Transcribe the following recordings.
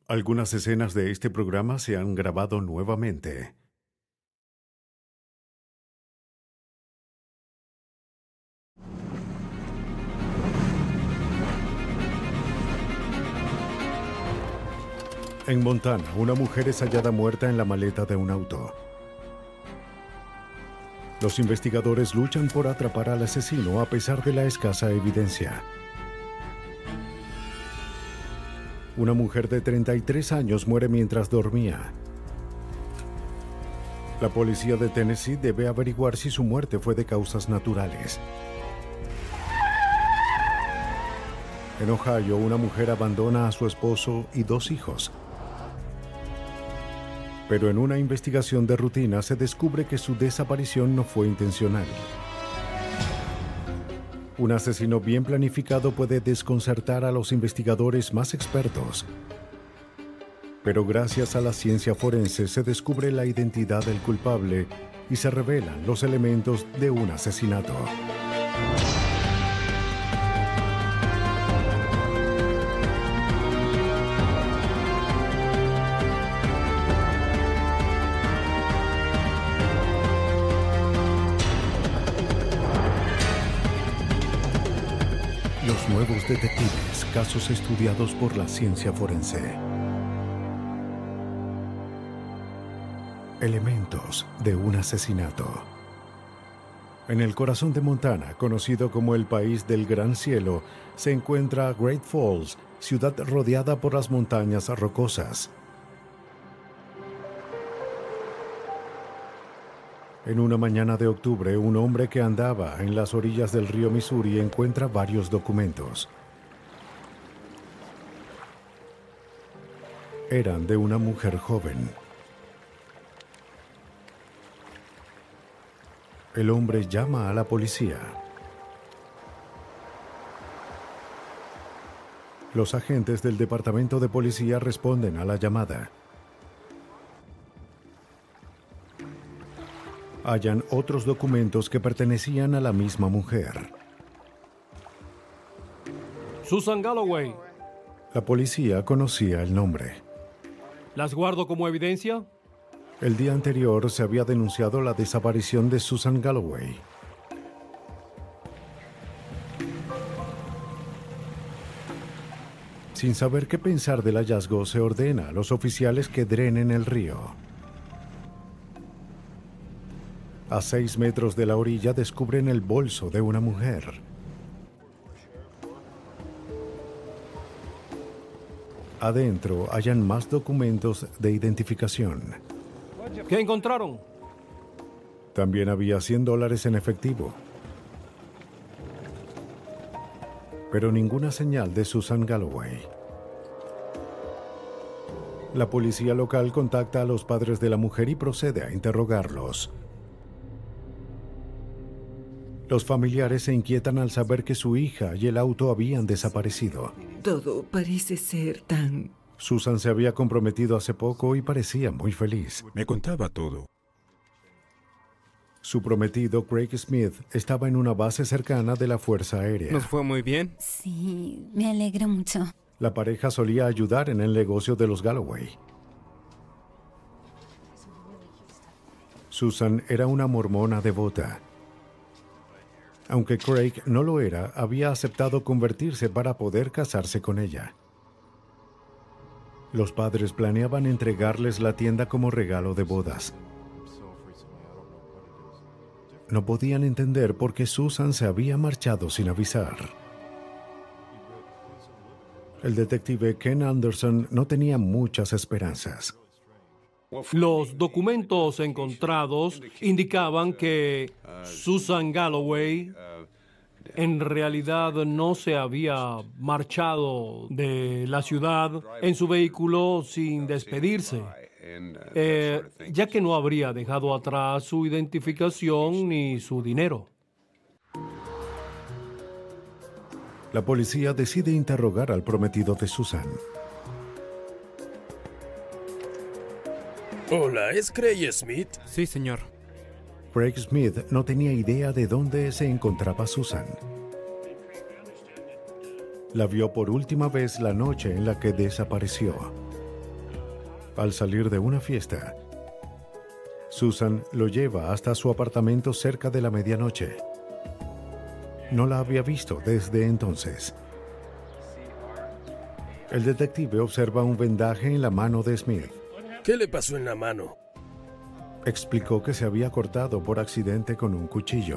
Algunas escenas de este programa se han grabado nuevamente. En Montana, una mujer es hallada muerta en la maleta de un auto. Los investigadores luchan por atrapar al asesino a pesar de la escasa evidencia. Una mujer de 33 años muere mientras dormía. La policía de Tennessee debe averiguar si su muerte fue de causas naturales. En Ohio, una mujer abandona a su esposo y 2 hijos. Pero en una investigación de rutina se descubre que su desaparición no fue intencional. Un asesino bien planificado puede desconcertar a los investigadores más expertos. Pero gracias a la ciencia forense se descubre la identidad del culpable y se revelan los elementos de un asesinato. Los nuevos detectives, casos estudiados por la ciencia forense. Elementos de un asesinato. En el corazón de Montana, conocido como el país del gran cielo, se encuentra Great Falls, ciudad rodeada por las montañas rocosas. En una mañana de octubre, un hombre que andaba en las orillas del río Missouri encuentra varios documentos. Eran de una mujer joven. El hombre llama a la policía. Los agentes del departamento de policía responden a la llamada. Hallan otros documentos que pertenecían a la misma mujer. Susan Galloway. La policía conocía el nombre. ¿Las guardo como evidencia? El día anterior se había denunciado la desaparición de Susan Galloway. Sin saber qué pensar del hallazgo, se ordena a los oficiales que drenen el río. A 6 metros de la orilla descubren el bolso de una mujer. Adentro hallan más documentos de identificación. ¿Qué encontraron? También había $100 en efectivo. Pero ninguna señal de Susan Galloway. La policía local contacta a los padres de la mujer y procede a interrogarlos. Los familiares se inquietan al saber que su hija y el auto habían desaparecido. Todo parece ser tan... Susan se había comprometido hace poco y parecía muy feliz. Me contaba todo. Su prometido, Craig Smith, estaba en una base cercana de la Fuerza Aérea. ¿Nos fue muy bien? Sí, me alegra mucho. La pareja solía ayudar en el negocio de los Galloway. Susan era una mormona devota. Aunque Craig no lo era, había aceptado convertirse para poder casarse con ella. Los padres planeaban entregarles la tienda como regalo de bodas. No podían entender por qué Susan se había marchado sin avisar. El detective Ken Anderson no tenía muchas esperanzas. Los documentos encontrados indicaban que Susan Galloway en realidad no se había marchado de la ciudad en su vehículo sin despedirse, ya que no habría dejado atrás su identificación ni su dinero. La policía decide interrogar al prometido de Susan. Hola, ¿es Craig Smith? Sí, señor. Craig Smith no tenía idea de dónde se encontraba Susan. La vio por última vez la noche en la que desapareció. al salir de una fiesta. Susan lo lleva hasta su apartamento cerca de la medianoche. No la había visto desde entonces. El detective observa un vendaje en la mano de Smith. ¿Qué le pasó en la mano? Explicó que se había cortado por accidente con un cuchillo.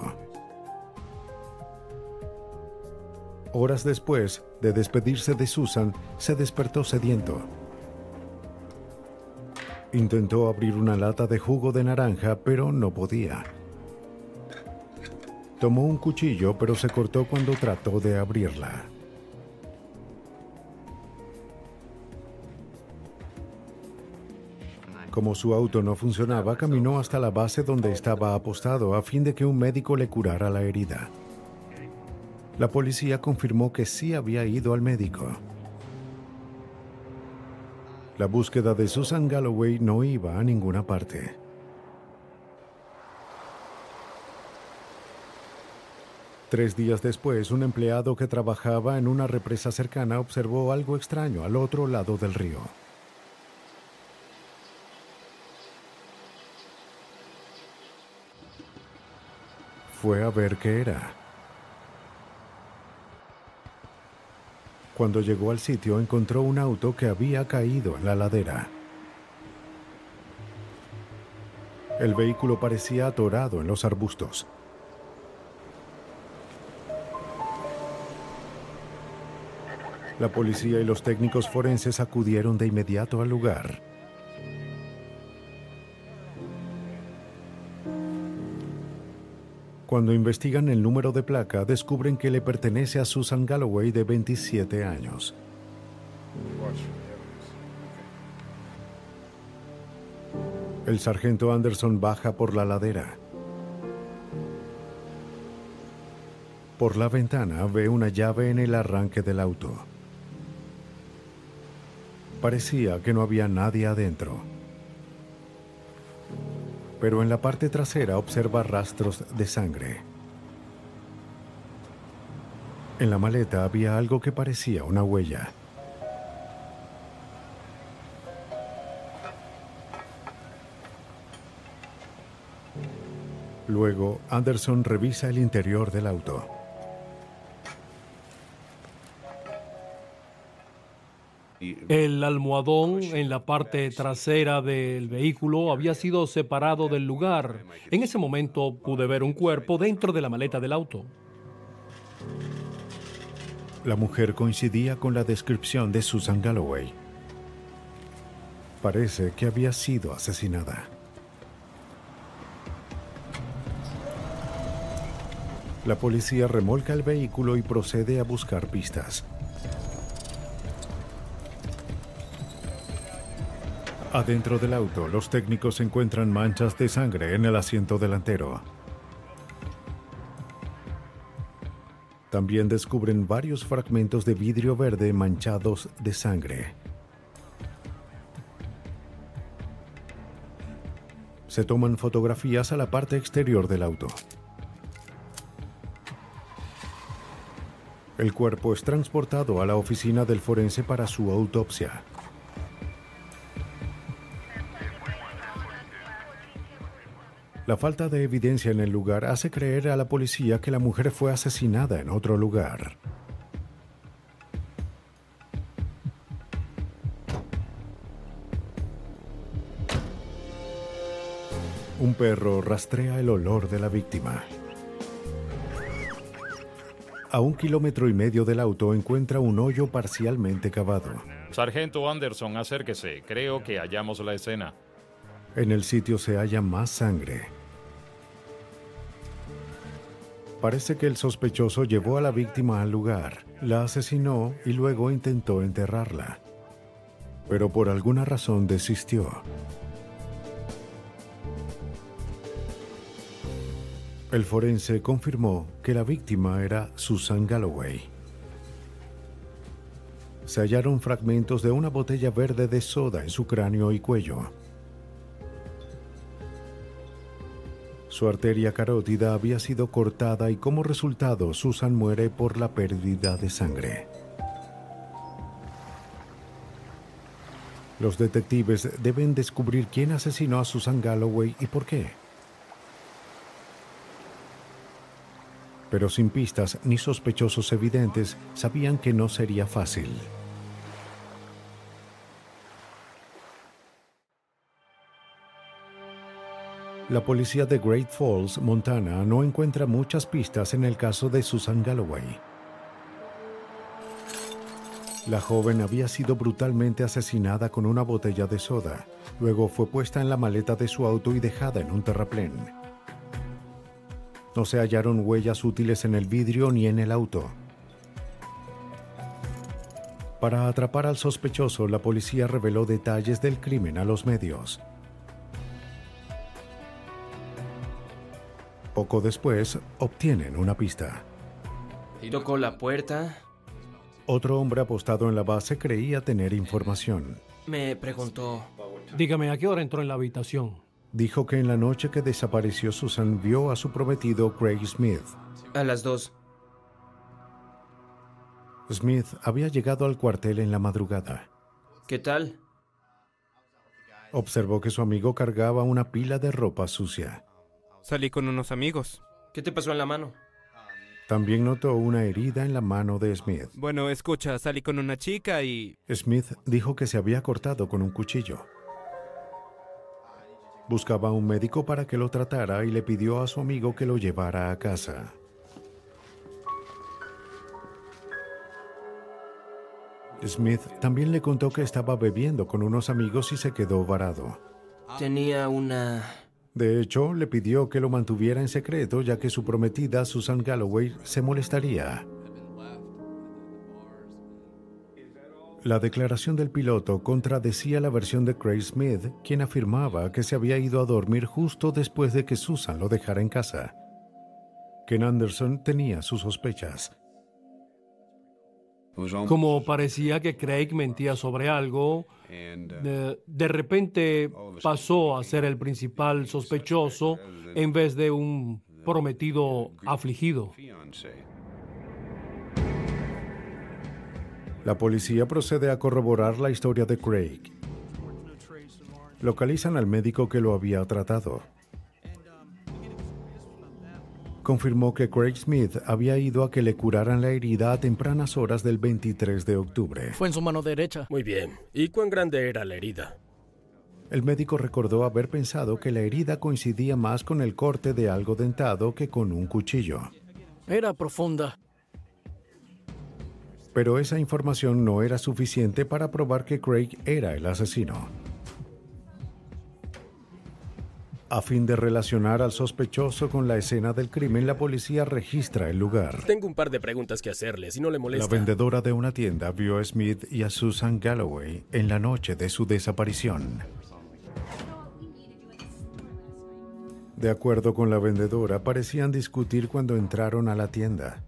Horas después de despedirse de Susan, se despertó sediento. Intentó abrir una lata de jugo de naranja, pero no podía. Tomó un cuchillo, pero se cortó cuando trató de abrirla. Como su auto no funcionaba, caminó hasta la base donde estaba apostado a fin de que un médico le curara la herida. La policía confirmó que sí había ido al médico. La búsqueda de Susan Galloway no iba a ninguna parte. Tres días después, un empleado que trabajaba en una represa cercana observó algo extraño al otro lado del río. Fue a ver qué era. Cuando llegó al sitio, encontró un auto que había caído en la ladera. El vehículo parecía atorado en los arbustos. La policía y los técnicos forenses acudieron de inmediato al lugar. Cuando investigan el número de placa, descubren que le pertenece a Susan Galloway, de 27 años. El sargento Anderson baja por la ladera. Por la ventana ve una llave en el arranque del auto. Parecía que no había nadie adentro. Pero en la parte trasera observa rastros de sangre. En la maleta había algo que parecía una huella. Luego, Anderson revisa el interior del auto. El almohadón en la parte trasera del vehículo había sido separado del lugar. En ese momento pude ver un cuerpo dentro de la maleta del auto. La mujer coincidía con la descripción de Susan Galloway. Parece que había sido asesinada. La policía remolca el vehículo y procede a buscar pistas. Adentro del auto, los técnicos encuentran manchas de sangre en el asiento delantero. También descubren varios fragmentos de vidrio verde manchados de sangre. Se toman fotografías a la parte exterior del auto. El cuerpo es transportado a la oficina del forense para su autopsia. La falta de evidencia en el lugar hace creer a la policía que la mujer fue asesinada en otro lugar. Un perro rastrea el olor de la víctima. A 1,5 kilómetros del auto encuentra un hoyo parcialmente cavado. Sargento Anderson, acérquese. Creo que hallamos la escena. En el sitio se halla más sangre. Parece que el sospechoso llevó a la víctima al lugar, la asesinó y luego intentó enterrarla. Pero por alguna razón desistió. El forense confirmó que la víctima era Susan Galloway. Se hallaron fragmentos de una botella verde de soda en su cráneo y cuello. Su arteria carótida había sido cortada y como resultado Susan muere por la pérdida de sangre. Los detectives deben descubrir quién asesinó a Susan Galloway y por qué. Pero sin pistas ni sospechosos evidentes, sabían que no sería fácil. La policía de Great Falls, Montana, no encuentra muchas pistas en el caso de Susan Galloway. La joven había sido brutalmente asesinada con una botella de soda. Luego fue puesta en la maleta de su auto y dejada en un terraplén. No se hallaron huellas útiles en el vidrio ni en el auto. Para atrapar al sospechoso, la policía reveló detalles del crimen a los medios. Poco después, obtienen una pista. Tocó la puerta. Otro hombre apostado en la base creía tener información. Me preguntó... Dígame, ¿a qué hora entró en la habitación? Dijo que en la noche que desapareció Susan vio a su prometido Craig Smith. A las 2. Smith había llegado al cuartel en la madrugada. ¿Qué tal? Observó que su amigo cargaba una pila de ropa sucia. Salí con unos amigos. ¿Qué te pasó en la mano? También notó una herida en la mano de Smith. Bueno, escucha, salí con una chica y... Smith dijo que se había cortado con un cuchillo. Buscaba a un médico para que lo tratara y le pidió a su amigo que lo llevara a casa. Smith también le contó que estaba bebiendo con unos amigos y se quedó varado. Tenía una... De hecho, le pidió que lo mantuviera en secreto ya que su prometida, Susan Galloway, se molestaría. La declaración del piloto contradecía la versión de Craig Smith, quien afirmaba que se había ido a dormir justo después de que Susan lo dejara en casa. Ken Anderson tenía sus sospechas. Como parecía que Craig mentía sobre algo, de repente pasó a ser el principal sospechoso en vez de un prometido afligido. La policía procede a corroborar la historia de Craig. Localizan al médico que lo había tratado. Confirmó que Craig Smith había ido a que le curaran la herida a tempranas horas del 23 de octubre. Fue en su mano derecha. Muy bien. ¿Y cuán grande era la herida? El médico recordó haber pensado que la herida coincidía más con el corte de algo dentado que con un cuchillo. Era profunda. Pero esa información no era suficiente para probar que Craig era el asesino. A fin de relacionar al sospechoso con la escena del crimen, la policía registra el lugar. Tengo un par de preguntas que hacerle, si no le molesta. La vendedora de una tienda vio a Smith y a Susan Galloway en la noche de su desaparición. De acuerdo con la vendedora, parecían discutir cuando entraron a la tienda.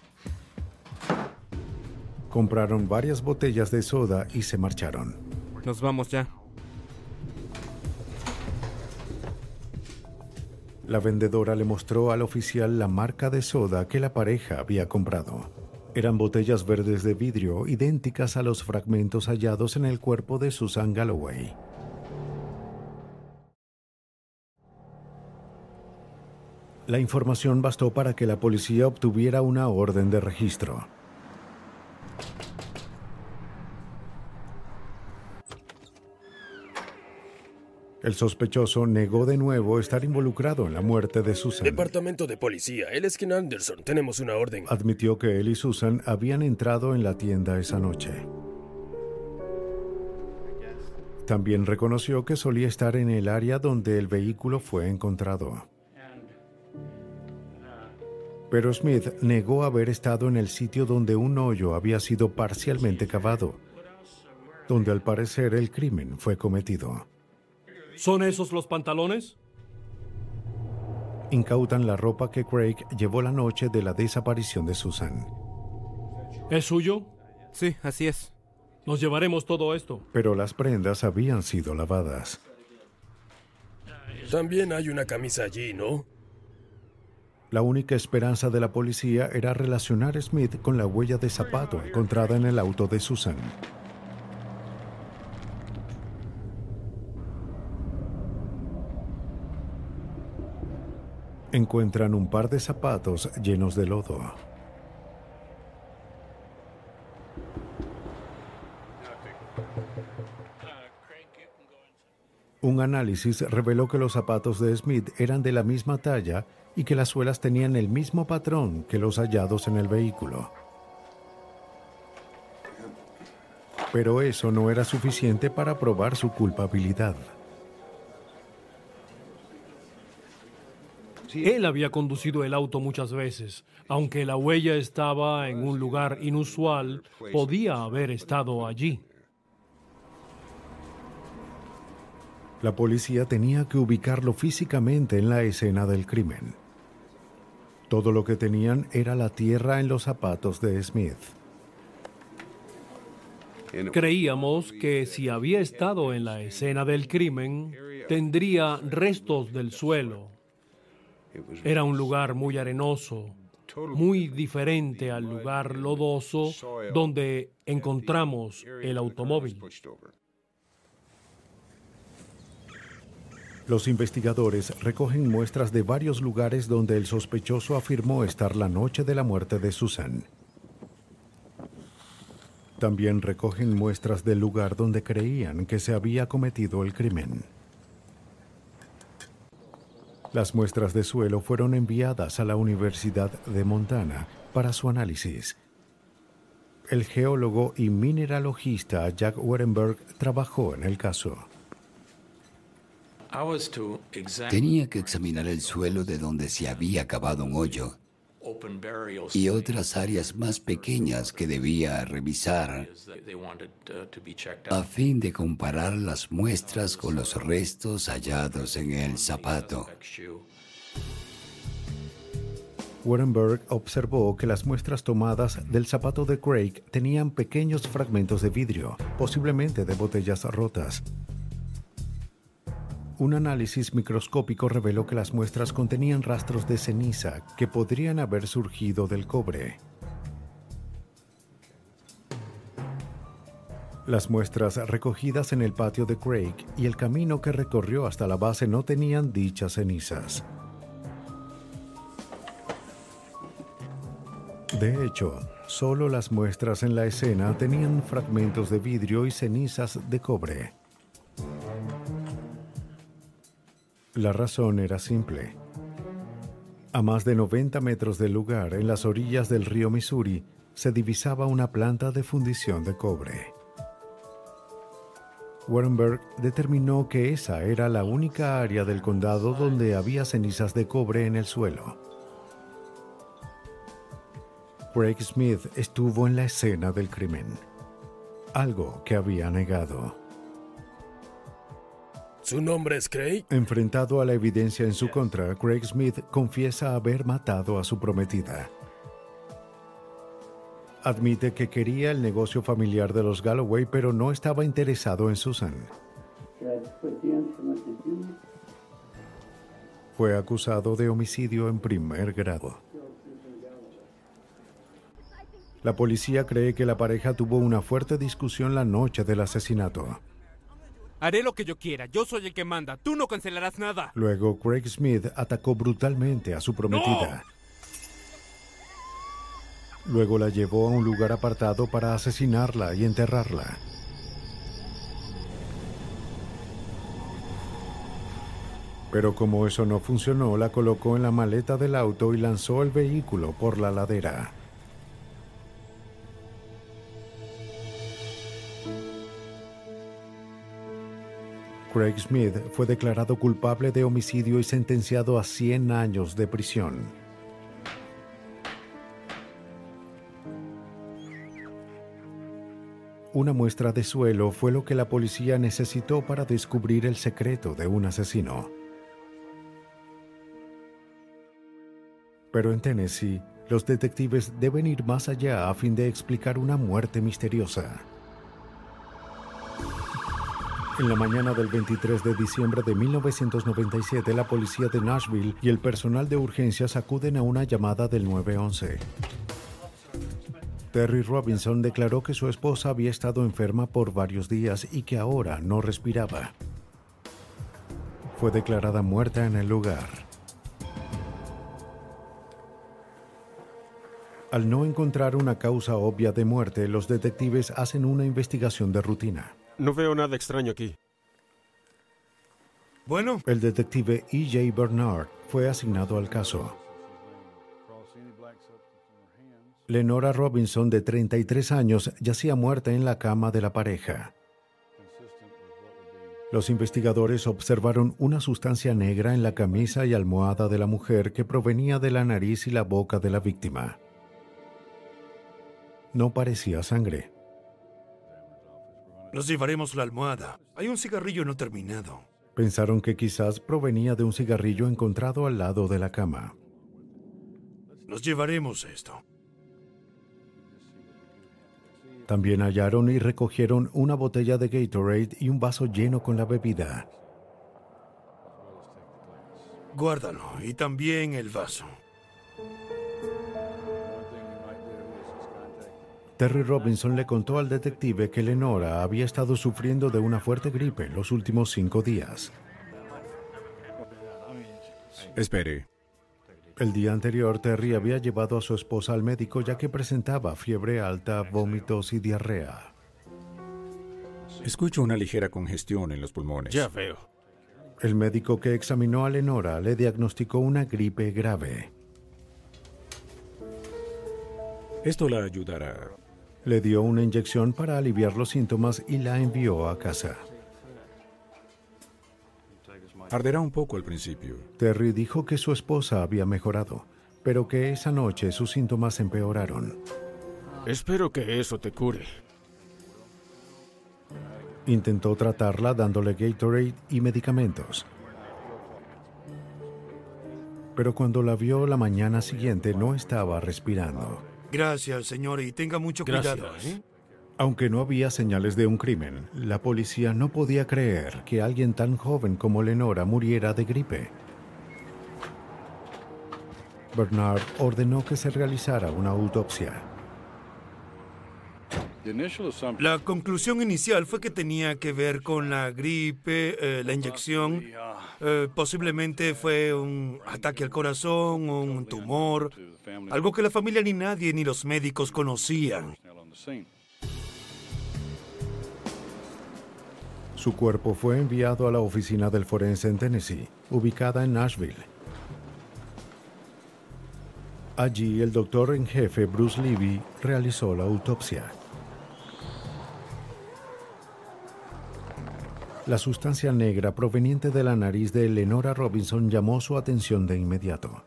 Compraron varias botellas de soda y se marcharon. Nos vamos ya. La vendedora le mostró al oficial la marca de soda que la pareja había comprado. Eran botellas verdes de vidrio idénticas a los fragmentos hallados en el cuerpo de Susan Galloway. La información bastó para que la policía obtuviera una orden de registro. El sospechoso negó de nuevo estar involucrado en la muerte de Susan. Departamento de policía, él es Ken Anderson. Tenemos una orden. Admitió que él y Susan habían entrado en la tienda esa noche. También reconoció que solía estar en el área donde el vehículo fue encontrado. Pero Smith negó haber estado en el sitio donde un hoyo había sido parcialmente cavado, donde al parecer el crimen fue cometido. ¿Son esos los pantalones? Incautan la ropa que Craig llevó la noche de la desaparición de Susan. ¿Es suyo? Sí, así es. Nos llevaremos todo esto. Pero las prendas habían sido lavadas. También hay una camisa allí, ¿no? La única esperanza de la policía era relacionar a Smith con la huella de zapato encontrada en el auto de Susan. Encuentran un par de zapatos llenos de lodo. Un análisis reveló que los zapatos de Smith eran de la misma talla y que las suelas tenían el mismo patrón que los hallados en el vehículo. Pero eso no era suficiente para probar su culpabilidad. Él había conducido el auto muchas veces. Aunque la huella estaba en un lugar inusual, podía haber estado allí. La policía tenía que ubicarlo físicamente en la escena del crimen. Todo lo que tenían era la tierra en los zapatos de Smith. Creíamos que si había estado en la escena del crimen, tendría restos del suelo. Era un lugar muy arenoso, muy diferente al lugar lodoso donde encontramos el automóvil. Los investigadores recogen muestras de varios lugares donde el sospechoso afirmó estar la noche de la muerte de Susan. También recogen muestras del lugar donde creían que se había cometido el crimen. Las muestras de suelo fueron enviadas a la Universidad de Montana para su análisis. El geólogo y mineralogista Jack Werenberg trabajó en el caso. Tenía que examinar el suelo de donde se había cavado un hoyo y otras áreas más pequeñas que debía revisar a fin de comparar las muestras con los restos hallados en el zapato. Werenberg observó que las muestras tomadas del zapato de Craig tenían pequeños fragmentos de vidrio, posiblemente de botellas rotas. Un análisis microscópico reveló que las muestras contenían rastros de ceniza que podrían haber surgido del cobre. Las muestras recogidas en el patio de Craig y el camino que recorrió hasta la base no tenían dichas cenizas. De hecho, solo las muestras en la escena tenían fragmentos de vidrio y cenizas de cobre. La razón era simple. A más de 90 metros del lugar, en las orillas del río Missouri, se divisaba una planta de fundición de cobre. Werenberg determinó que esa era la única área del condado donde había cenizas de cobre en el suelo. Craig Smith estuvo en la escena del crimen, algo que había negado. ¿Su nombre es Craig? Enfrentado a la evidencia en su contra, Craig Smith confiesa haber matado a su prometida. Admite que quería el negocio familiar de los Galloway, pero no estaba interesado en Susan. Fue acusado de homicidio en primer grado. La policía cree que la pareja tuvo una fuerte discusión la noche del asesinato. Haré lo que yo quiera. Yo soy el que manda. Tú no cancelarás nada. Luego, Craig Smith atacó brutalmente a su prometida. ¡No! Luego la llevó a un lugar apartado para asesinarla y enterrarla. Pero como eso no funcionó, la colocó en la maleta del auto y lanzó el vehículo por la ladera. Craig Smith fue declarado culpable de homicidio y sentenciado a 100 años de prisión. Una muestra de suelo fue lo que la policía necesitó para descubrir el secreto de un asesino. Pero en Tennessee, los detectives deben ir más allá a fin de explicar una muerte misteriosa. En la mañana del 23 de diciembre de 1997, la policía de Nashville y el personal de urgencias acuden a una llamada del 911. Terry Robinson declaró que su esposa había estado enferma por varios días y que ahora no respiraba. Fue declarada muerta en el lugar. Al no encontrar una causa obvia de muerte, los detectives hacen una investigación de rutina. No veo nada extraño aquí. Bueno. El detective E.J. Bernard fue asignado al caso. Lenora Robinson, de 33 años, yacía muerta en la cama de la pareja. Los investigadores observaron una sustancia negra en la camisa y almohada de la mujer que provenía de la nariz y la boca de la víctima. No parecía sangre. Nos llevaremos la almohada. Hay un cigarrillo no terminado. Pensaron que quizás provenía de un cigarrillo encontrado al lado de la cama. Nos llevaremos esto. También hallaron y recogieron una botella de Gatorade y un vaso lleno con la bebida. Guárdalo, y también el vaso. Terry Robinson le contó al detective que Lenora había estado sufriendo de una fuerte gripe los últimos 5 días. Espere. El día anterior, Terry había llevado a su esposa al médico ya que presentaba fiebre alta, vómitos y diarrea. Escucho una ligera congestión en los pulmones. Ya veo. El médico que examinó a Lenora le diagnosticó una gripe grave. Esto la ayudará. Le dio una inyección para aliviar los síntomas y la envió a casa. Arderá un poco al principio. Terry dijo que su esposa había mejorado, pero que esa noche sus síntomas empeoraron. Espero que eso te cure. Intentó tratarla dándole Gatorade y medicamentos. Pero cuando la vio la mañana siguiente no estaba respirando. Gracias, señor, y tenga mucho cuidado. Aunque no había señales de un crimen, la policía no podía creer que alguien tan joven como Lenora muriera de gripe. Bernard ordenó que se realizara una autopsia. La conclusión inicial fue que tenía que ver con la gripe, la inyección. Posiblemente fue un ataque al corazón, un tumor, algo que la familia ni nadie ni los médicos conocían. Su cuerpo fue enviado a la oficina del forense en Tennessee, ubicada en Nashville. Allí, el doctor en jefe Bruce Levy realizó la autopsia. La sustancia negra proveniente de la nariz de Lenora Robinson llamó su atención de inmediato.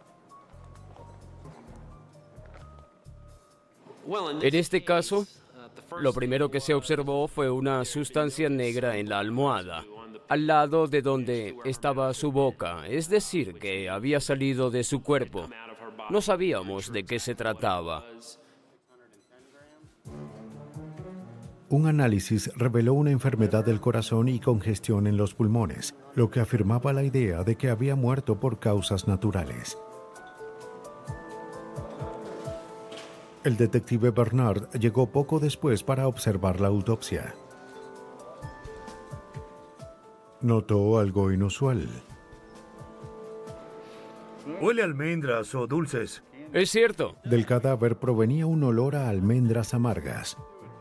En este caso, lo primero que se observó fue una sustancia negra en la almohada, al lado de donde estaba su boca, es decir, que había salido de su cuerpo. No sabíamos de qué se trataba. Un análisis reveló una enfermedad del corazón y congestión en los pulmones, lo que afirmaba la idea de que había muerto por causas naturales. El detective Bernard llegó poco después para observar la autopsia. Notó algo inusual. Huele a almendras o dulces. Es cierto. Del cadáver provenía un olor a almendras amargas,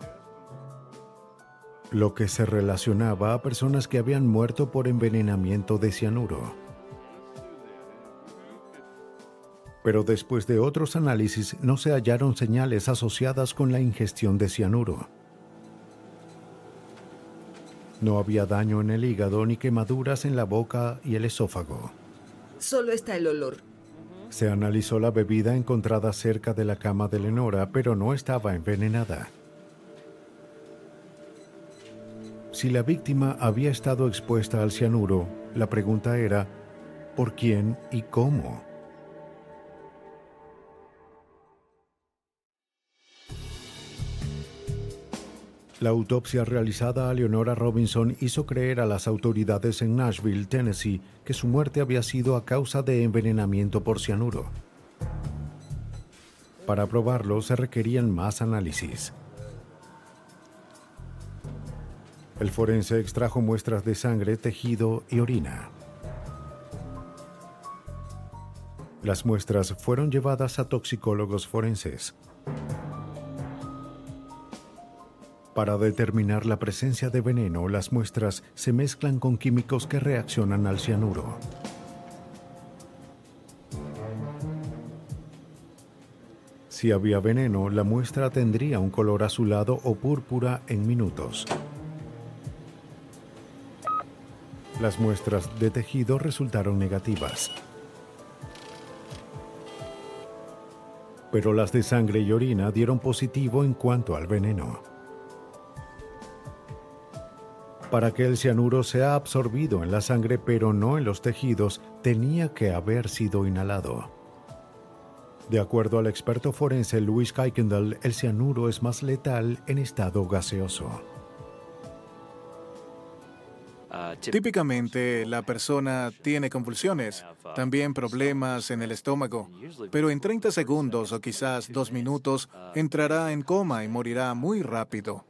lo que se relacionaba a personas que habían muerto por envenenamiento de cianuro. Pero después de otros análisis no se hallaron señales asociadas con la ingestión de cianuro. No había daño en el hígado ni quemaduras en la boca y el esófago. Solo está el olor. Se analizó la bebida encontrada cerca de la cama de Lenora, pero no estaba envenenada. Si la víctima había estado expuesta al cianuro, la pregunta era, ¿por quién y cómo? La autopsia realizada a Lenora Robinson hizo creer a las autoridades en Nashville, Tennessee, que su muerte había sido a causa de envenenamiento por cianuro. Para probarlo, se requerían más análisis. El forense extrajo muestras de sangre, tejido y orina. Las muestras fueron llevadas a toxicólogos forenses para determinar la presencia de veneno. Las muestras se mezclan con químicos que reaccionan al cianuro. Si había veneno, la muestra tendría un color azulado o púrpura en minutos. Las muestras de tejido resultaron negativas, pero las de sangre y orina dieron positivo en cuanto al veneno. Para que el cianuro sea absorbido en la sangre pero no en los tejidos, tenía que haber sido inhalado. De acuerdo al experto forense Louis Kuykendall, el cianuro es más letal en estado gaseoso. Típicamente, la persona tiene convulsiones, también problemas en el estómago, pero en 30 segundos o quizás 2 minutos entrará en coma y morirá muy rápido.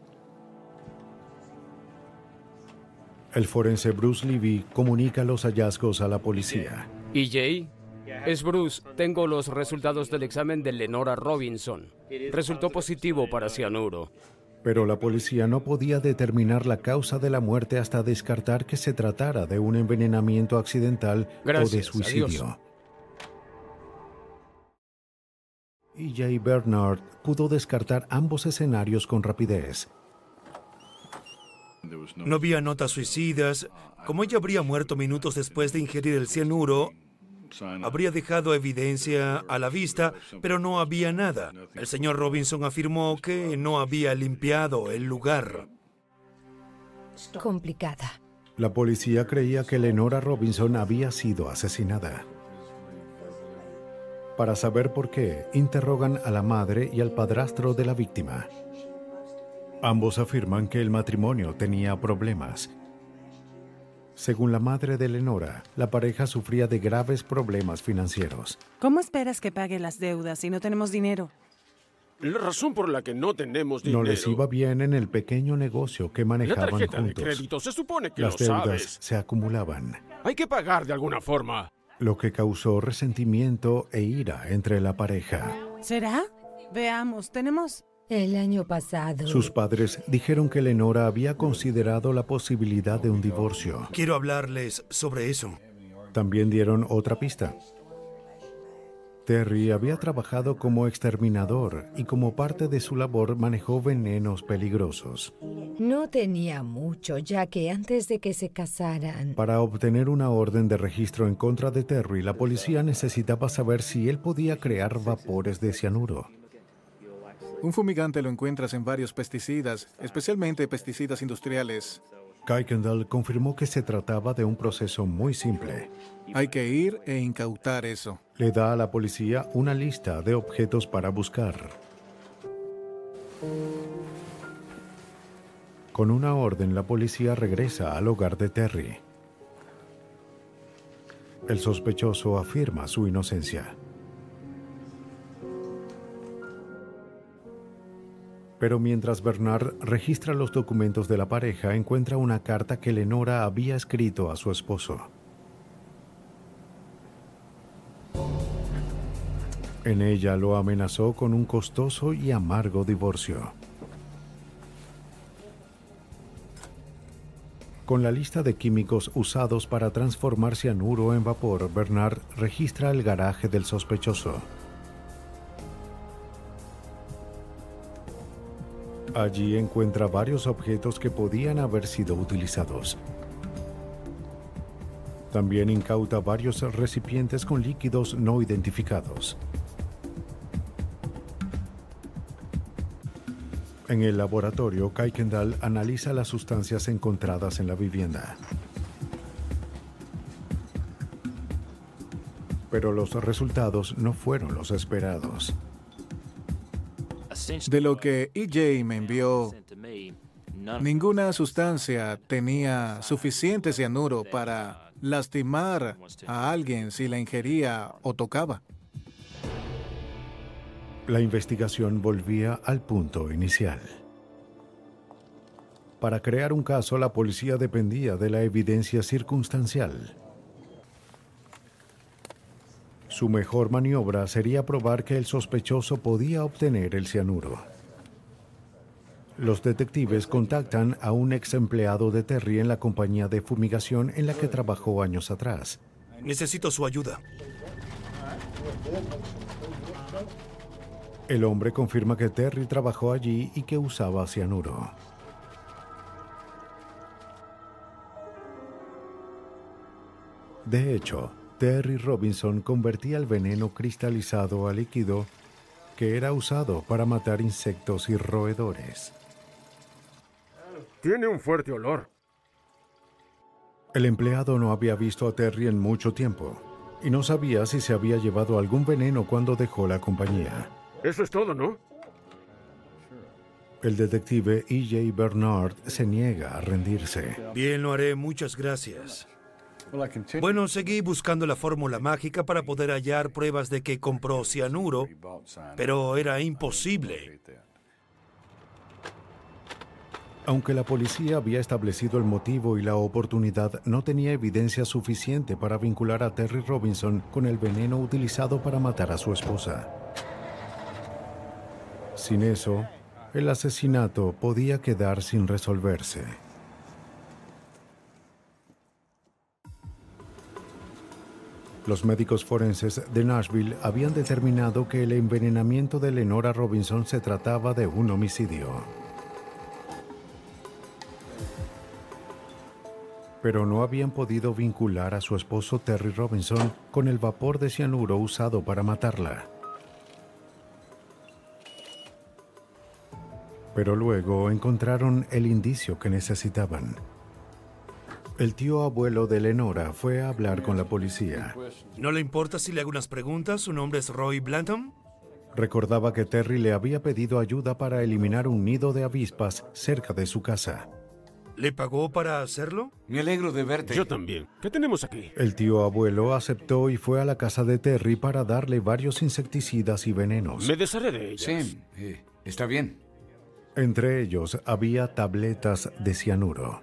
El forense Bruce Levy comunica los hallazgos a la policía. EJ, es Bruce. Tengo los resultados del examen de Lenora Robinson. Resultó positivo para cianuro. Pero la policía no podía determinar la causa de la muerte hasta descartar que se tratara de un envenenamiento accidental o de suicidio. E.J. Bernard pudo descartar ambos escenarios con rapidez. No había notas suicidas. Como ella habría muerto minutos después de ingerir el cianuro, habría dejado evidencia a la vista, pero no había nada. El señor Robinson afirmó que no había limpiado el lugar. Complicada. La policía creía que Lenora Robinson había sido asesinada. Para saber por qué, interrogan a la madre y al padrastro de la víctima. Ambos afirman que el matrimonio tenía problemas. Según la madre de Lenora, la pareja sufría de graves problemas financieros. ¿Cómo esperas que pague las deudas si no tenemos dinero? La razón por la que no tenemos dinero... No les iba bien en el pequeño negocio que manejaban juntos. La tarjeta de crédito se supone que las lo deudas sabes. Se acumulaban. Hay que pagar de alguna forma. Lo que causó resentimiento e ira entre la pareja. ¿Será? Veamos, tenemos... El año pasado... Sus padres dijeron que Lenora había considerado la posibilidad de un divorcio. Quiero hablarles sobre eso. También dieron otra pista. Terry había trabajado como exterminador y como parte de su labor manejó venenos peligrosos. No tenía mucho, ya que antes de que se casaran... Para obtener una orden de registro en contra de Terry, la policía necesitaba saber si él podía crear vapores de cianuro. Un fumigante lo encuentras en varios pesticidas, especialmente pesticidas industriales. Kuykendall confirmó que se trataba de un proceso muy simple. Hay que ir e incautar eso. Le da a la policía una lista de objetos para buscar. Con una orden, la policía regresa al hogar de Terry. El sospechoso afirma su inocencia. Pero mientras Bernard registra los documentos de la pareja, encuentra una carta que Lenora había escrito a su esposo. En ella lo amenazó con un costoso y amargo divorcio. Con la lista de químicos usados para transformar cianuro en vapor, Bernard registra el garaje del sospechoso. Allí encuentra varios objetos que podían haber sido utilizados. También incauta varios recipientes con líquidos no identificados. En el laboratorio, Kuykendall analiza las sustancias encontradas en la vivienda. Pero los resultados no fueron los esperados. De lo que E.J. me envió, ninguna sustancia tenía suficiente cianuro para lastimar a alguien si la ingería o tocaba. La investigación volvía al punto inicial. Para crear un caso, la policía dependía de la evidencia circunstancial. Su mejor maniobra sería probar que el sospechoso podía obtener el cianuro. Los detectives contactan a un ex empleado de Terry en la compañía de fumigación en la que trabajó años atrás. Necesito su ayuda. El hombre confirma que Terry trabajó allí y que usaba cianuro. De hecho, Terry Robinson convertía el veneno cristalizado a líquido que era usado para matar insectos y roedores. Tiene un fuerte olor. El empleado no había visto a Terry en mucho tiempo y no sabía si se había llevado algún veneno cuando dejó la compañía. Eso es todo, ¿no? El detective E.J. Bernard se niega a rendirse. Bien, lo haré. Muchas gracias. Bueno, seguí buscando la fórmula mágica para poder hallar pruebas de que compró cianuro, pero era imposible. Aunque la policía había establecido el motivo y la oportunidad, no tenía evidencia suficiente para vincular a Terry Robinson con el veneno utilizado para matar a su esposa. Sin eso, el asesinato podía quedar sin resolverse. Los médicos forenses de Nashville habían determinado que el envenenamiento de Lenora Robinson se trataba de un homicidio. Pero no habían podido vincular a su esposo Terry Robinson con el vapor de cianuro usado para matarla. Pero luego encontraron el indicio que necesitaban. El tío abuelo de Lenora fue a hablar con la policía. ¿No le importa si le hago unas preguntas? ¿Su nombre es Roy Blanton? Recordaba que Terry le había pedido ayuda para eliminar un nido de avispas cerca de su casa. ¿Le pagó para hacerlo? Me alegro de verte. Yo también. ¿Qué tenemos aquí? El tío abuelo aceptó y fue a la casa de Terry para darle varios insecticidas y venenos. Me desharé de ellas. Sí, está bien. Entre ellos había tabletas de cianuro.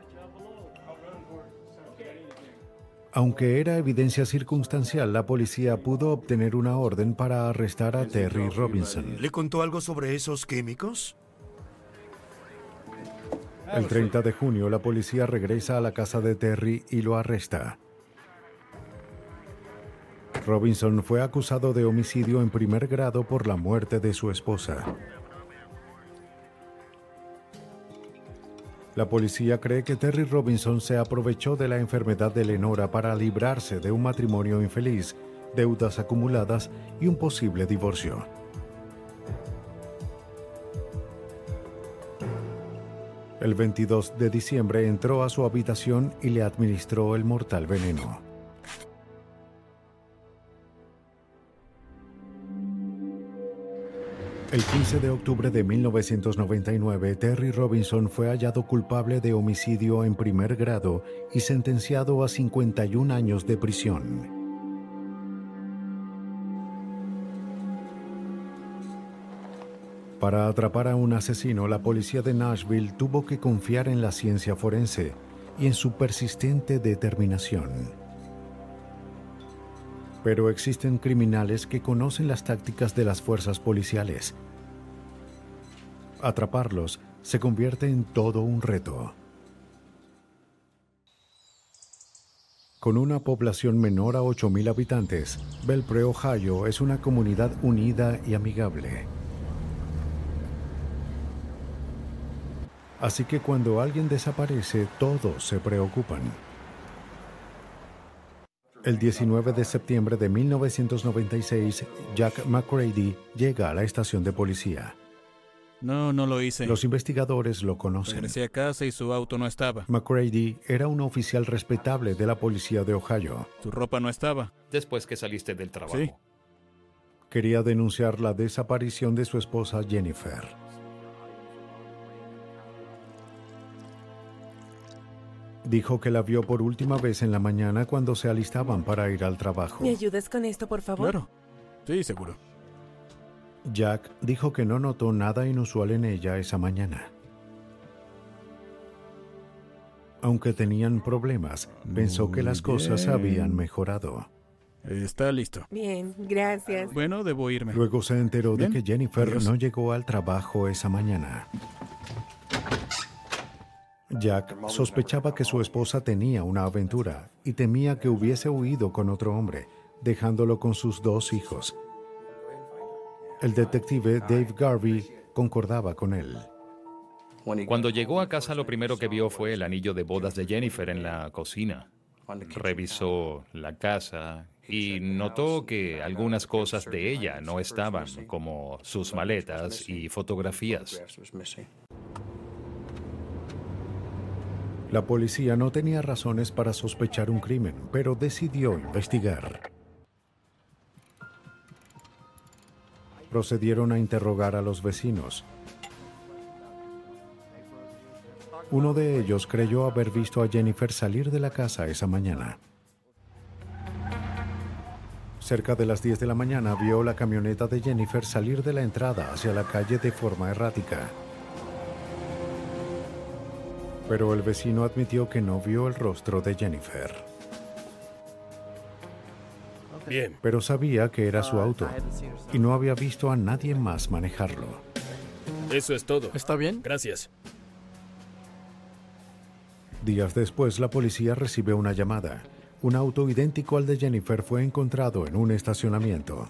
Aunque era evidencia circunstancial, la policía pudo obtener una orden para arrestar a Terry Robinson. ¿Le contó algo sobre esos químicos? El 30 de junio, la policía regresa a la casa de Terry y lo arresta. Robinson fue acusado de homicidio en primer grado por la muerte de su esposa. La policía cree que Terry Robinson se aprovechó de la enfermedad de Lenora para librarse de un matrimonio infeliz, deudas acumuladas y un posible divorcio. El 22 de diciembre entró a su habitación y le administró el mortal veneno. El 15 de octubre de 1999, Terry Robinson fue hallado culpable de homicidio en primer grado y sentenciado a 51 años de prisión. Para atrapar a un asesino, la policía de Nashville tuvo que confiar en la ciencia forense y en su persistente determinación. Pero existen criminales que conocen las tácticas de las fuerzas policiales. Atraparlos se convierte en todo un reto. Con una población menor a 8,000 habitantes, Belpre, Ohio, es una comunidad unida y amigable. Así que cuando alguien desaparece, todos se preocupan. El 19 de septiembre de 1996, Jack McCready llega a la estación de policía. No lo hice. Los investigadores lo conocen. Regresé a casa y su auto no estaba. McCready era un oficial respetable de la policía de Ohio. Su ropa no estaba. Después que saliste del trabajo. Sí. Quería denunciar la desaparición de su esposa Jennifer. Dijo que la vio por última vez en la mañana cuando se alistaban para ir al trabajo. ¿Me ayudas con esto, por favor? Claro. Sí, seguro. Jack dijo que no notó nada inusual en ella esa mañana. Aunque tenían problemas, pensó que las cosas habían mejorado. Está listo. Bien, gracias. Bueno, debo irme. Luego se enteró Bien. de que Jennifer Adiós. no llegó al trabajo esa mañana. Jack sospechaba que su esposa tenía una aventura y temía que hubiese huido con otro hombre, dejándolo con sus 2 hijos. El detective Dave Garvey concordaba con él. Cuando llegó a casa, lo primero que vio fue el anillo de bodas de Jennifer en la cocina. Revisó la casa y notó que algunas cosas de ella no estaban, como sus maletas y fotografías. La policía no tenía razones para sospechar un crimen, pero decidió investigar. Procedieron a interrogar a los vecinos. Uno de ellos creyó haber visto a Jennifer salir de la casa esa mañana. Cerca de las 10 de la mañana vio la camioneta de Jennifer salir de la entrada hacia la calle de forma errática. Pero el vecino admitió que no vio el rostro de Jennifer. Bien. Pero sabía que era su auto y no había visto a nadie más manejarlo. Eso es todo. ¿Está bien? Gracias. Días después, la policía recibe una llamada. Un auto idéntico al de Jennifer fue encontrado en un estacionamiento.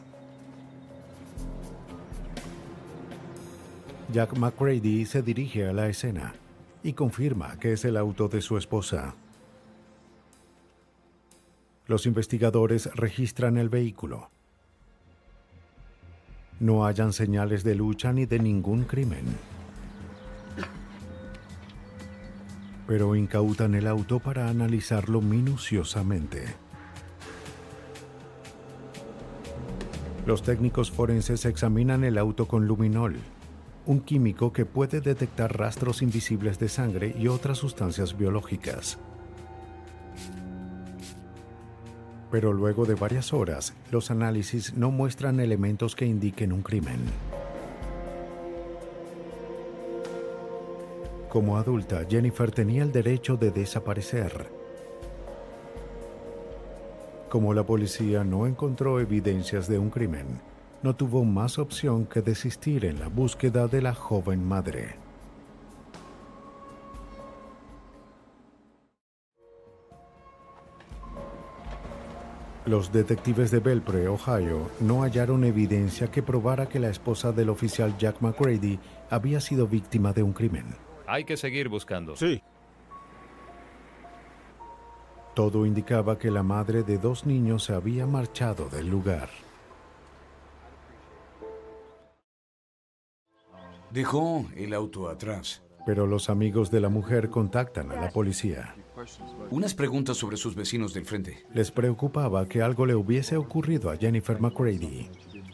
Jack McCready se dirige a la escena y confirma que es el auto de su esposa. Los investigadores registran el vehículo. No hallan señales de lucha ni de ningún crimen. Pero incautan el auto para analizarlo minuciosamente. Los técnicos forenses examinan el auto con luminol, un químico que puede detectar rastros invisibles de sangre y otras sustancias biológicas. Pero luego de varias horas, los análisis no muestran elementos que indiquen un crimen. Como adulta, Jennifer tenía el derecho de desaparecer. Como la policía no encontró evidencias de un crimen, no tuvo más opción que desistir en la búsqueda de la joven madre. Los detectives de Belpre, Ohio, no hallaron evidencia que probara que la esposa del oficial Jack McCready había sido víctima de un crimen. Hay que seguir buscando. Sí. Todo indicaba que la madre de 2 niños se había marchado del lugar. Dejó el auto atrás. Pero los amigos de la mujer contactan a la policía. Unas preguntas sobre sus vecinos del frente. Les preocupaba que algo le hubiese ocurrido a Jennifer McCready.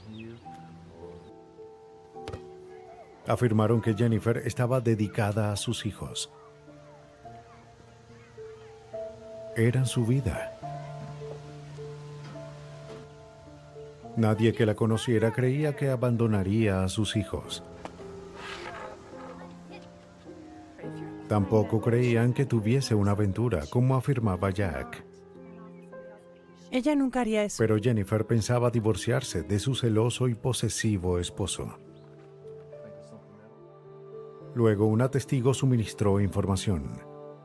Afirmaron que Jennifer estaba dedicada a sus hijos. Eran su vida. Nadie que la conociera creía que abandonaría a sus hijos. Tampoco creían que tuviese una aventura, como afirmaba Jack. Ella nunca haría eso. Pero Jennifer pensaba divorciarse de su celoso y posesivo esposo. Luego, una testigo suministró información.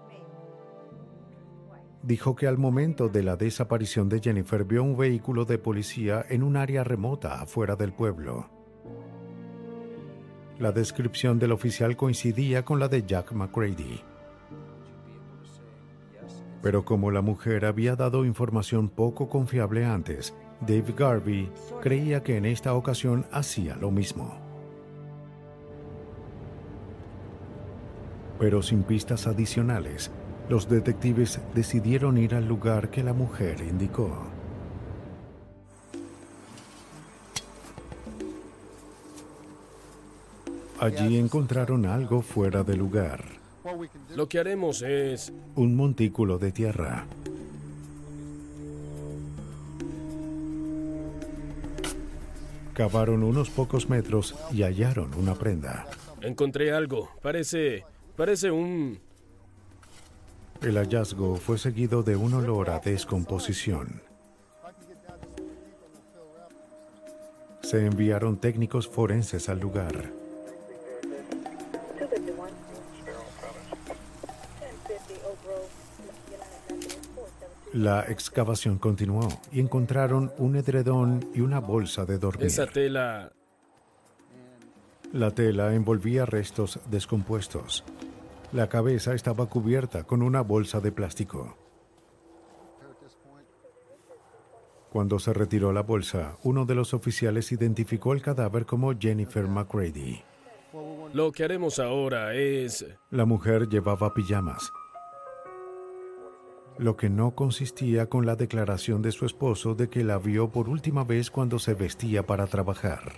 Dijo que al momento de la desaparición de Jennifer vio un vehículo de policía en un área remota afuera del pueblo. La descripción del oficial coincidía con la de Jack McCready. Pero como la mujer había dado información poco confiable antes, Dave Garvey creía que en esta ocasión hacía lo mismo. Pero sin pistas adicionales, los detectives decidieron ir al lugar que la mujer indicó. Allí encontraron algo fuera de lugar. Lo que haremos es... Un montículo de tierra. Cavaron unos pocos metros y hallaron una prenda. Encontré algo. Parece un... El hallazgo fue seguido de un olor a descomposición. Se enviaron técnicos forenses al lugar. La excavación continuó y encontraron un edredón y una bolsa de dormir. Esa tela... La tela envolvía restos descompuestos. La cabeza estaba cubierta con una bolsa de plástico. Cuando se retiró la bolsa, uno de los oficiales identificó el cadáver como Jennifer McCready. Lo que haremos ahora es... La mujer llevaba pijamas, lo que no consistía con la declaración de su esposo de que la vio por última vez cuando se vestía para trabajar.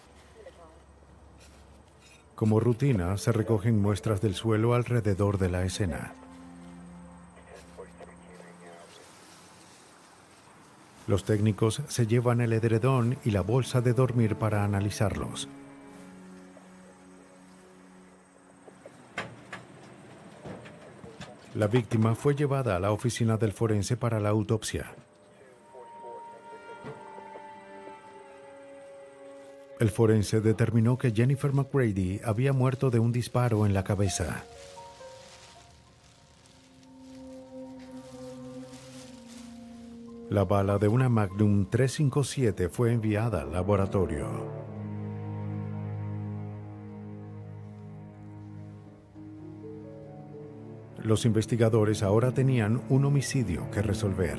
Como rutina, se recogen muestras del suelo alrededor de la escena. Los técnicos se llevan el edredón y la bolsa de dormir para analizarlos. La víctima fue llevada a la oficina del forense para la autopsia. El forense determinó que Jennifer McCready había muerto de un disparo en la cabeza. La bala de una Magnum 357 fue enviada al laboratorio. Los investigadores ahora tenían un homicidio que resolver.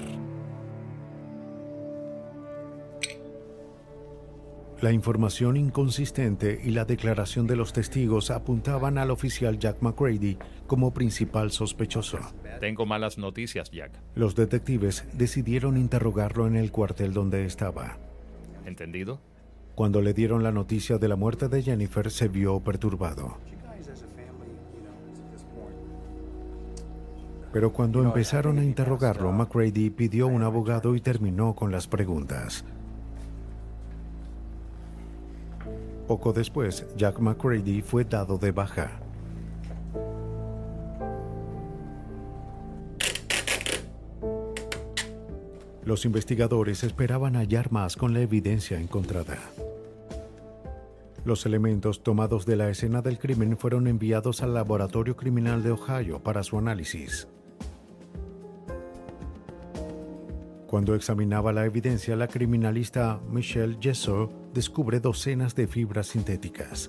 La información inconsistente y la declaración de los testigos apuntaban al oficial Jack McCready como principal sospechoso. Tengo malas noticias, Jack. Los detectives decidieron interrogarlo en el cuartel donde estaba. ¿Entendido? Cuando le dieron la noticia de la muerte de Jennifer, se vio perturbado. Pero cuando empezaron a interrogarlo, McCready pidió un abogado y terminó con las preguntas. Poco después, Jack McCready fue dado de baja. Los investigadores esperaban hallar más con la evidencia encontrada. Los elementos tomados de la escena del crimen fueron enviados al Laboratorio Criminal de Ohio para su análisis. Cuando examinaba la evidencia, la criminalista Michelle Jesso descubre docenas de fibras sintéticas.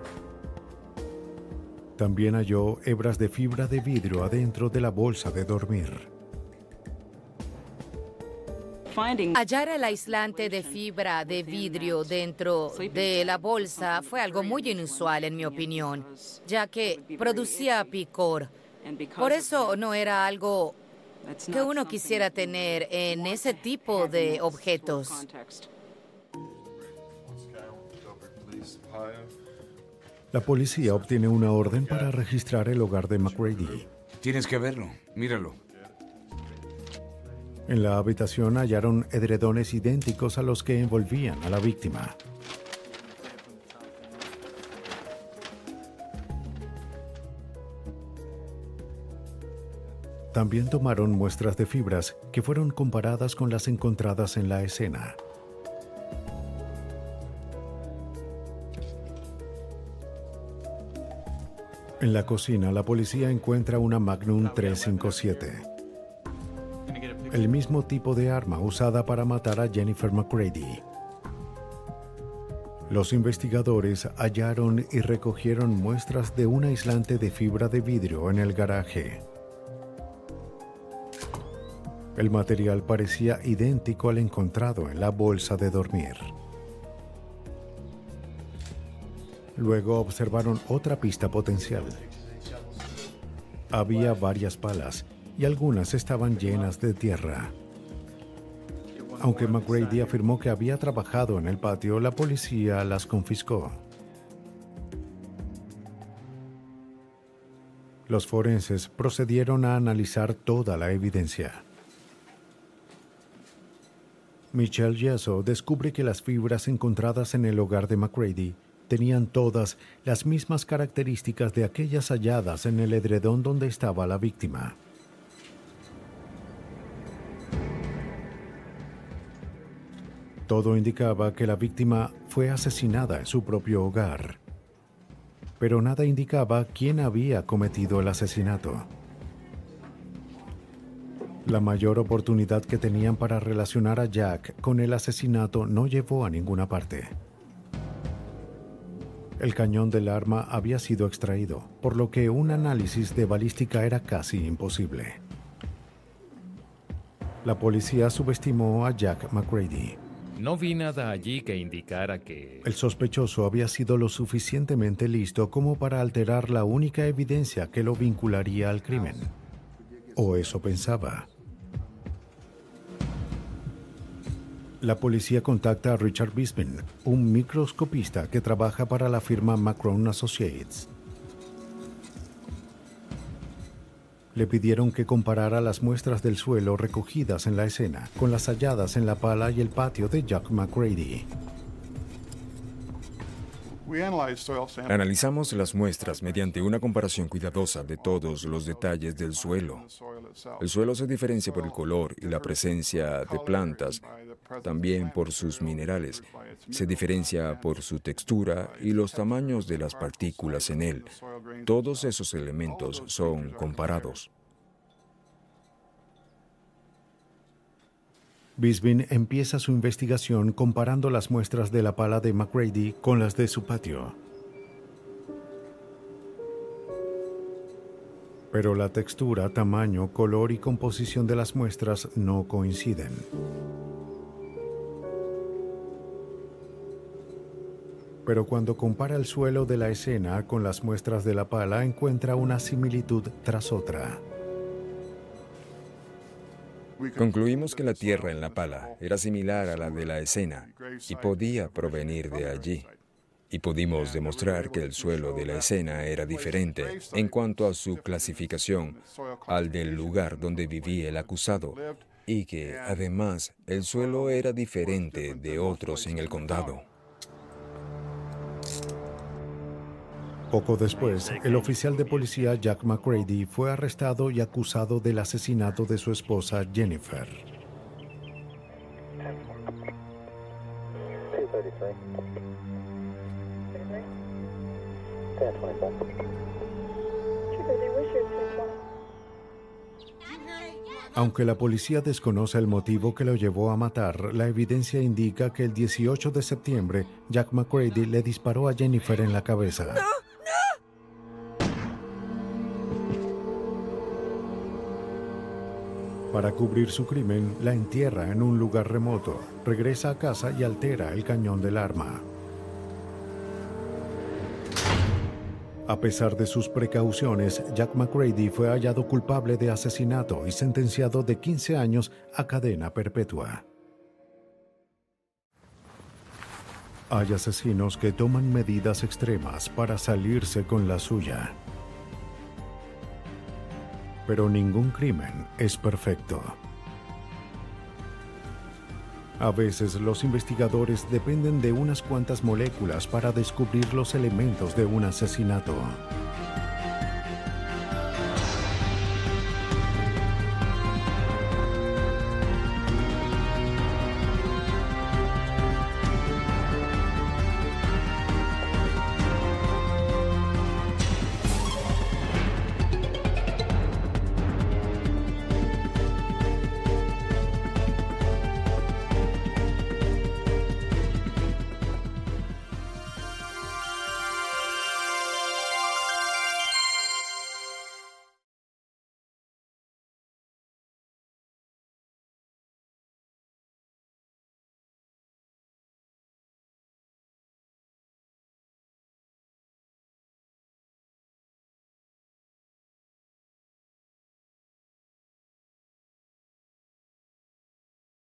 También halló hebras de fibra de vidrio adentro de la bolsa de dormir. Hallar el aislante de fibra de vidrio dentro de la bolsa fue algo muy inusual, en mi opinión, ya que producía picor. Por eso no era algo que uno quisiera tener en ese tipo de objetos. La policía obtiene una orden para registrar el hogar de McCready. Tienes que verlo, míralo. En la habitación hallaron edredones idénticos a los que envolvían a la víctima. También tomaron muestras de fibras que fueron comparadas con las encontradas en la escena. En la cocina, la policía encuentra una Magnum 357. El mismo tipo de arma usada para matar a Jennifer McCready. Los investigadores hallaron y recogieron muestras de un aislante de fibra de vidrio en el garaje. El material parecía idéntico al encontrado en la bolsa de dormir. Luego observaron otra pista potencial. Había varias palas y algunas estaban llenas de tierra. Aunque McCready afirmó que había trabajado en el patio, la policía las confiscó. Los forenses procedieron a analizar toda la evidencia. Michelle Jesso descubre que las fibras encontradas en el hogar de McCready tenían todas las mismas características de aquellas halladas en el edredón donde estaba la víctima. Todo indicaba que la víctima fue asesinada en su propio hogar, pero nada indicaba quién había cometido el asesinato. La mayor oportunidad que tenían para relacionar a Jack con el asesinato no llevó a ninguna parte. El cañón del arma había sido extraído, por lo que un análisis de balística era casi imposible. La policía subestimó a Jack McCready. No vi nada allí que indicara que... El sospechoso había sido lo suficientemente listo como para alterar la única evidencia que lo vincularía al crimen. O eso pensaba. La policía contacta a Richard Bisbin, un microscopista que trabaja para la firma Macron Associates. Le pidieron que comparara las muestras del suelo recogidas en la escena con las halladas en la pala y el patio de Jack McCready. Analizamos las muestras mediante una comparación cuidadosa de todos los detalles del suelo. El suelo se diferencia por el color y la presencia de plantas, también por sus minerales. Se diferencia por su textura y los tamaños de las partículas en él. Todos esos elementos son comparados. Bisbin empieza su investigación comparando las muestras de la pala de McCready con las de su patio. Pero la textura, tamaño, color y composición de las muestras no coinciden. Pero cuando compara el suelo de la escena con las muestras de la pala, encuentra una similitud tras otra. Concluimos que la tierra en la pala era similar a la de la escena y podía provenir de allí. Y pudimos demostrar que el suelo de la escena era diferente en cuanto a su clasificación al del lugar donde vivía el acusado y que, además, el suelo era diferente de otros en el condado. Poco después, el oficial de policía Jack McCready fue arrestado y acusado del asesinato de su esposa Jennifer. Aunque la policía desconoce el motivo que lo llevó a matar, la evidencia indica que el 18 de septiembre, Jack McCready le disparó a Jennifer en la cabeza. Para cubrir su crimen, la entierra en un lugar remoto, regresa a casa y altera el cañón del arma. A pesar de sus precauciones, Jack McCready fue hallado culpable de asesinato y sentenciado de 15 años a cadena perpetua. Hay asesinos que toman medidas extremas para salirse con la suya. Pero ningún crimen es perfecto. A veces los investigadores dependen de unas cuantas moléculas para descubrir los elementos de un asesinato.